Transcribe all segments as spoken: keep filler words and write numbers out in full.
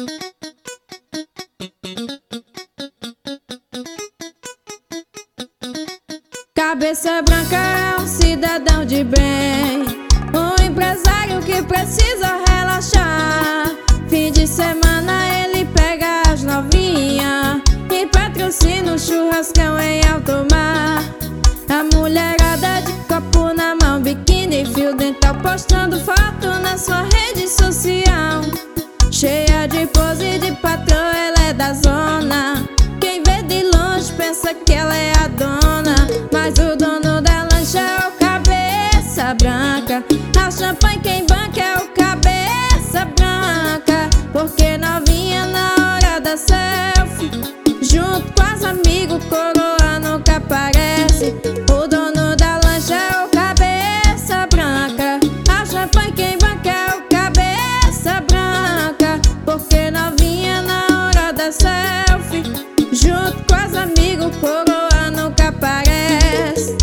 Cabeça branca é um cidadão de bem, um empresário que precisa relaxar. Fim de semana ele pega as novinhas e patrocina um churrascão em alto mar. A mulherada de copo na mão, biquíni, fio dental, postando foto na sua rede social. Cheia de pose de patroa, ela é da zona. Quem vê de longe pensa que ela é a dona, mas o dono da lancha é o cabeça branca. A champanhe quem banca é o cabeça branca. Porque novinha na hora da selfie, junto com as amigos, coroa nunca aparece. O dono da lancha é o cabeça branca. A champanhe quem banca é o cabeça branca. Porque novinha na hora da selfie, junto com as amigos, coroa nunca aparece.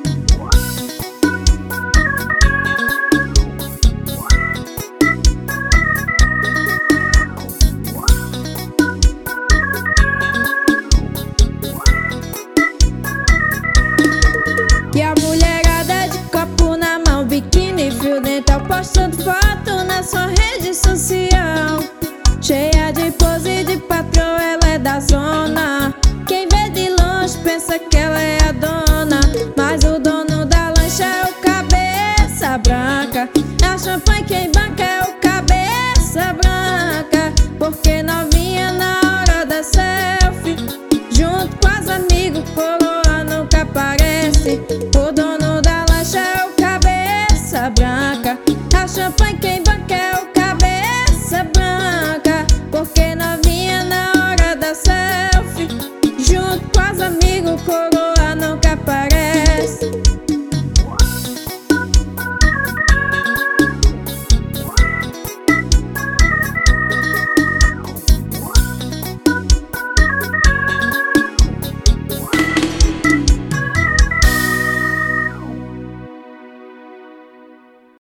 E a mulherada de copo na mão, biquíni, fio dental, postando foto na sua rede social. Cheia de pose